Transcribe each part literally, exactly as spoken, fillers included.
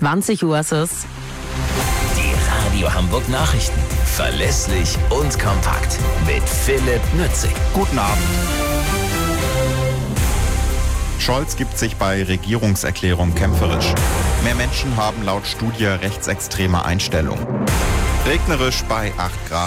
zwanzig Uhr ist es. Die Radio Hamburg Nachrichten. Verlässlich und kompakt. Mit Philipp Nützig. Guten Abend. Scholz gibt sich bei Regierungserklärung kämpferisch. Mehr Menschen haben laut Studie rechtsextreme Einstellungen. Regnerisch bei acht Grad.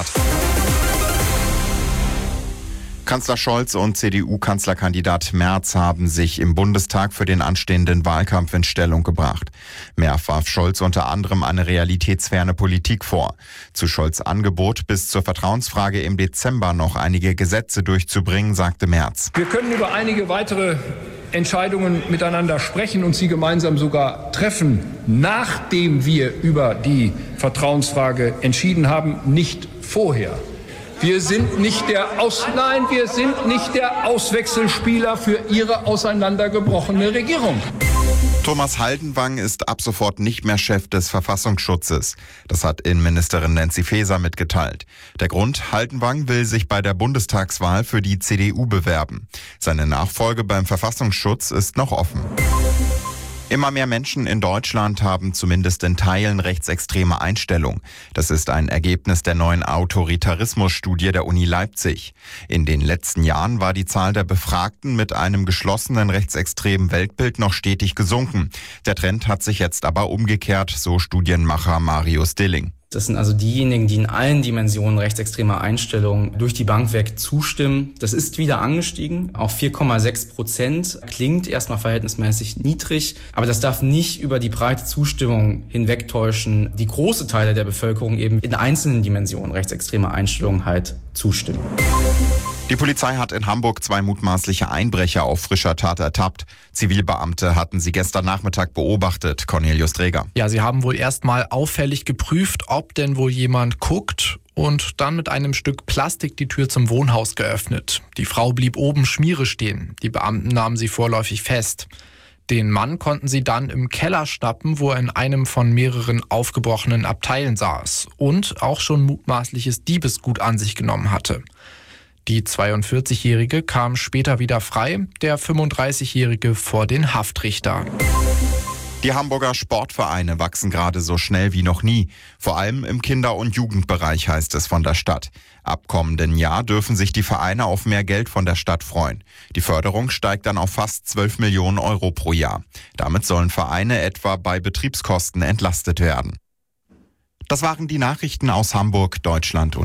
Kanzler Scholz und C D U-Kanzlerkandidat Merz haben sich im Bundestag für den anstehenden Wahlkampf in Stellung gebracht. Merz warf Scholz unter anderem eine realitätsferne Politik vor. Zu Scholz' Angebot, bis zur Vertrauensfrage im Dezember noch einige Gesetze durchzubringen, sagte Merz. Wir können über einige weitere Entscheidungen miteinander sprechen und sie gemeinsam sogar treffen, nachdem wir über die Vertrauensfrage entschieden haben, nicht vorher. Wir sind nicht der Aus Nein, wir sind nicht der Auswechselspieler für Ihre auseinandergebrochene Regierung. Thomas Haldenwang ist ab sofort nicht mehr Chef des Verfassungsschutzes. Das hat Innenministerin Nancy Faeser mitgeteilt. Der Grund: Haldenwang will sich bei der Bundestagswahl für die C D U bewerben. Seine Nachfolge beim Verfassungsschutz ist noch offen. Immer mehr Menschen in Deutschland haben zumindest in Teilen rechtsextreme Einstellungen. Das ist ein Ergebnis der neuen Autoritarismus-Studie der Uni Leipzig. In den letzten Jahren war die Zahl der Befragten mit einem geschlossenen rechtsextremen Weltbild noch stetig gesunken. Der Trend hat sich jetzt aber umgekehrt, so Studienmacher Marius Dilling. Das sind also diejenigen, die in allen Dimensionen rechtsextremer Einstellungen durch die Bank weg zustimmen. Das ist wieder angestiegen auf vier Komma sechs Prozent. Klingt erstmal verhältnismäßig niedrig, aber das darf nicht über die breite Zustimmung hinwegtäuschen, die große Teile der Bevölkerung eben in einzelnen Dimensionen rechtsextremer Einstellungen halt zustimmen. Die Polizei hat in Hamburg zwei mutmaßliche Einbrecher auf frischer Tat ertappt. Zivilbeamte hatten sie gestern Nachmittag beobachtet. Cornelius Träger. Ja, sie haben wohl erstmal auffällig geprüft, ob denn wohl jemand guckt, und dann mit einem Stück Plastik die Tür zum Wohnhaus geöffnet. Die Frau blieb oben Schmiere stehen. Die Beamten nahmen sie vorläufig fest. Den Mann konnten sie dann im Keller schnappen, wo er in einem von mehreren aufgebrochenen Abteilen saß und auch schon mutmaßliches Diebesgut an sich genommen hatte. Die zweiundvierzigjährige kam später wieder frei, der fünfunddreißigjährige vor den Haftrichter. Die Hamburger Sportvereine wachsen gerade so schnell wie noch nie. Vor allem im Kinder- und Jugendbereich, heißt es von der Stadt. Ab kommenden Jahr dürfen sich die Vereine auf mehr Geld von der Stadt freuen. Die Förderung steigt dann auf fast zwölf Millionen Euro pro Jahr. Damit sollen Vereine etwa bei Betriebskosten entlastet werden. Das waren die Nachrichten aus Hamburg, Deutschland und